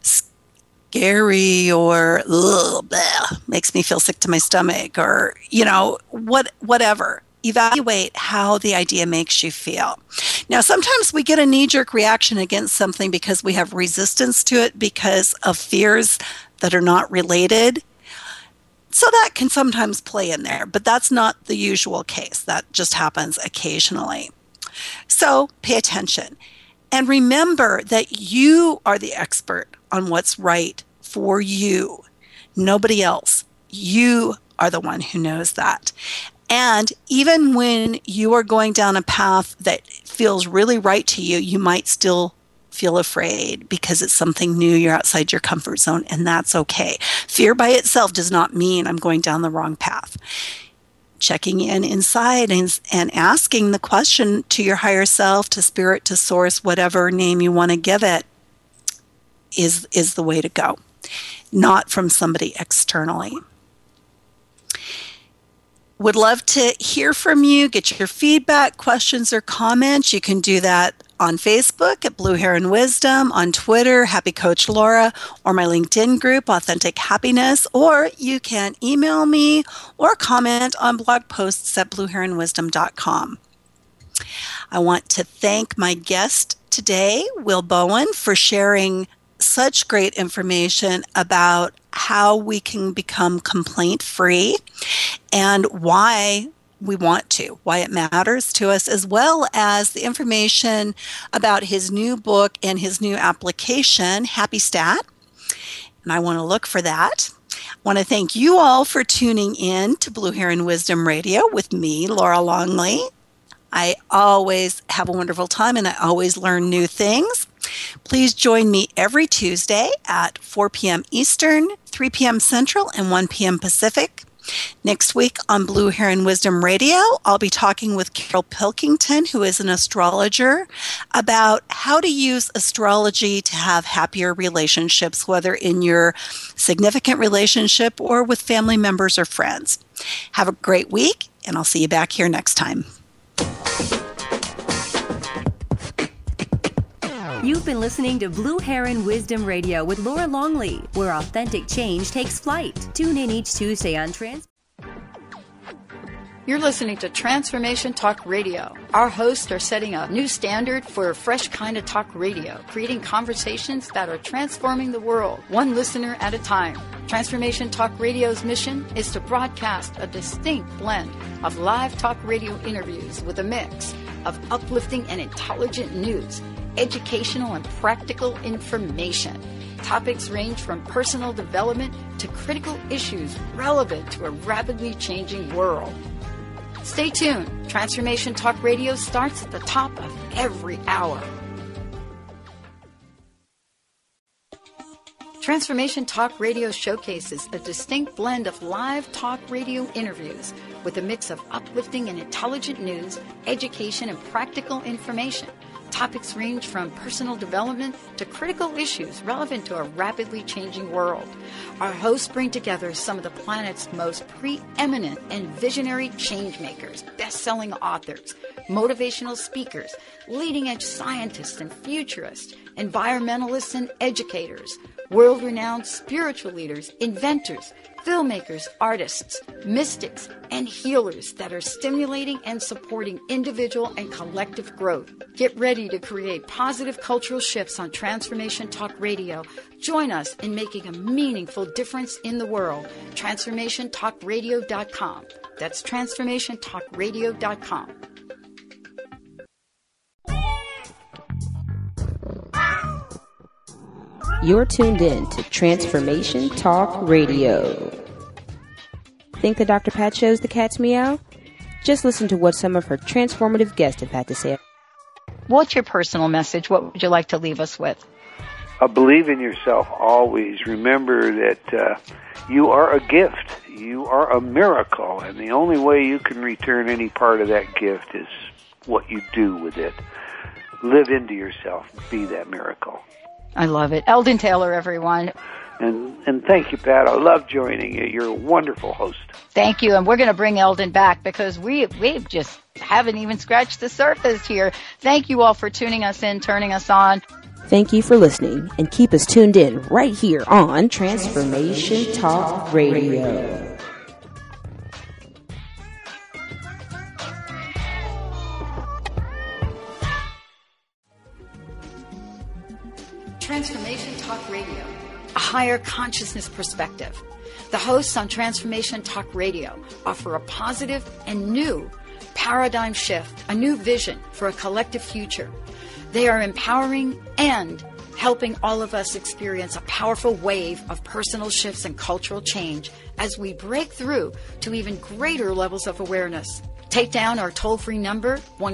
scary, or bleh, makes me feel sick to my stomach, or, whatever? Evaluate how the idea makes you feel. Now, sometimes we get a knee-jerk reaction against something because we have resistance to it because of fears that are not related. So that can sometimes play in there, but that's not the usual case. That just happens occasionally. So pay attention. And remember that you are the expert on what's right for you. Nobody else. You are the one who knows that. And even when you are going down a path that feels really right to you, you might still feel afraid because it's something new, you're outside your comfort zone, and that's okay. Fear by itself does not mean I'm going down the wrong path. Checking in inside and asking the question to your higher self, to spirit, to source, whatever name you want to give it, is the way to go, not from somebody externally. Would love to hear from you, get your feedback, questions, or comments. You can do that on Facebook at Blue Heron Wisdom, on Twitter, Happy Coach Laura, or my LinkedIn group, Authentic Happiness, or you can email me or comment on blog posts at blueheronwisdom.com. I want to thank my guest today, Will Bowen, for sharing such great information about how we can become complaint-free and why we want to, why it matters to us, as well as the information about his new book and his new application, Happy Stat. And I want to look for that. I want to thank you all for tuning in to Blue Heron Wisdom Radio with me, Laura Longley. I always have a wonderful time and I always learn new things. Please join me every Tuesday at 4 p.m. Eastern, 3 p.m. Central, and 1 p.m. Pacific. Next week on Blue Heron Wisdom Radio, I'll be talking with Carol Pilkington, who is an astrologer, about how to use astrology to have happier relationships, whether in your significant relationship or with family members or friends. Have a great week, and I'll see you back here next time. You've been listening to Blue Heron Wisdom Radio with Laura Longley, where authentic change takes flight. Tune in each Tuesday on You're listening to Transformation Talk Radio. Our hosts are setting a new standard for a fresh kind of talk radio, creating conversations that are transforming the world, one listener at a time. Transformation Talk Radio's mission is to broadcast a distinct blend of live talk radio interviews with a mix of uplifting and intelligent news, educational and practical information. Topics range from personal development to critical issues relevant to a rapidly changing world. Stay tuned. Transformation Talk Radio starts at the top of every hour. Transformation Talk Radio showcases a distinct blend of live talk radio interviews with a mix of uplifting and intelligent news, education, and practical information. Topics range from personal development to critical issues relevant to a rapidly changing world. Our hosts bring together some of the planet's most preeminent and visionary change-makers, best-selling authors, motivational speakers, leading-edge scientists and futurists, environmentalists and educators, world-renowned spiritual leaders, inventors, filmmakers, artists, mystics, and healers that are stimulating and supporting individual and collective growth. Get ready to create positive cultural shifts on Transformation Talk Radio. Join us in making a meaningful difference in the world. TransformationTalkRadio.com. That's TransformationTalkRadio.com. You're tuned in to Transformation Talk Radio. Think the Dr. Pat shows the cat's meow? Just listen to what some of her transformative guests have had to say. What's your personal message? What would you like to leave us with? Believe in yourself always. Remember that you are a gift. You are a miracle. And the only way you can return any part of that gift is what you do with it. Live into yourself. Be that miracle. I love it. Eldon Taylor, everyone. And thank you, Pat. I love joining you. You're a wonderful host. Thank you. And we're going to bring Eldon back because we just haven't even scratched the surface here. Thank you all for tuning us in, turning us on. Thank you for listening, and keep us tuned in right here on Transformation Talk Radio. Transformation Talk Radio, a higher consciousness perspective. The hosts on Transformation Talk Radio offer a positive and new paradigm shift, a new vision for a collective future. They are empowering and helping all of us experience a powerful wave of personal shifts and cultural change as we break through to even greater levels of awareness. Take down our toll-free number,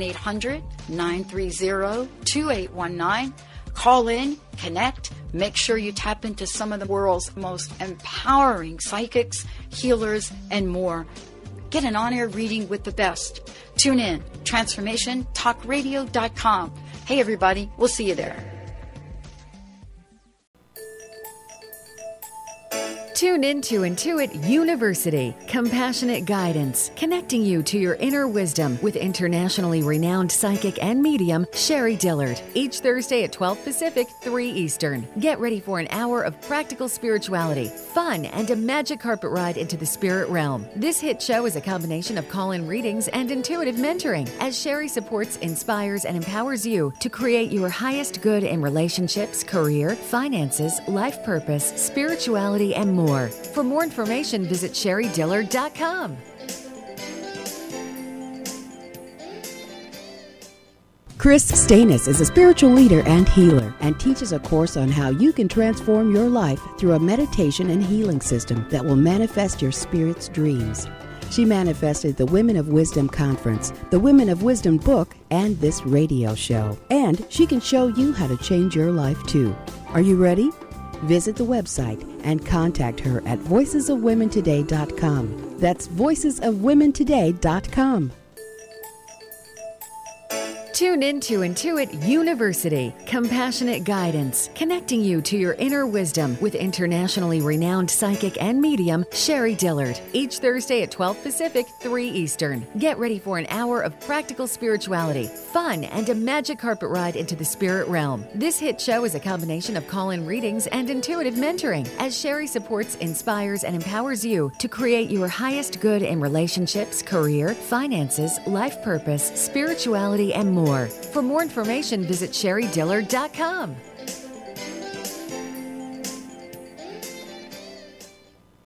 1-800-930-2819. Call in, connect, make sure you tap into some of the world's most empowering psychics, healers, and more. Get an on-air reading with the best. Tune in, TransformationTalkRadio.com. Hey, everybody, we'll see you there. Tune into Intuit University, compassionate guidance, connecting you to your inner wisdom with internationally renowned psychic and medium, Sherry Dillard, each Thursday at 12 Pacific, 3 Eastern. Get ready for an hour of practical spirituality, fun, and a magic carpet ride into the spirit realm. This hit show is a combination of call-in readings and intuitive mentoring, as Sherry supports, inspires, and empowers you to create your highest good in relationships, career, finances, life purpose, spirituality, and more. For more information, visit SherryDillard.com. Chris Stanis is a spiritual leader and healer and teaches a course on how you can transform your life through a meditation and healing system that will manifest your spirit's dreams. She manifested the Women of Wisdom Conference, the Women of Wisdom book, and this radio show. And she can show you how to change your life too. Are you ready? Visit the website and contact her at voicesofwomentoday.com. That's voicesofwomentoday.com. Tune into Intuit University, compassionate guidance, connecting you to your inner wisdom with internationally renowned psychic and medium, Sherry Dillard, each Thursday at 12 Pacific, 3 Eastern. Get ready for an hour of practical spirituality, fun, and a magic carpet ride into the spirit realm. This hit show is a combination of call-in readings and intuitive mentoring, as Sherry supports, inspires, and empowers you to create your highest good in relationships, career, finances, life purpose, spirituality, and more. For more information, visit SherryDillard.com.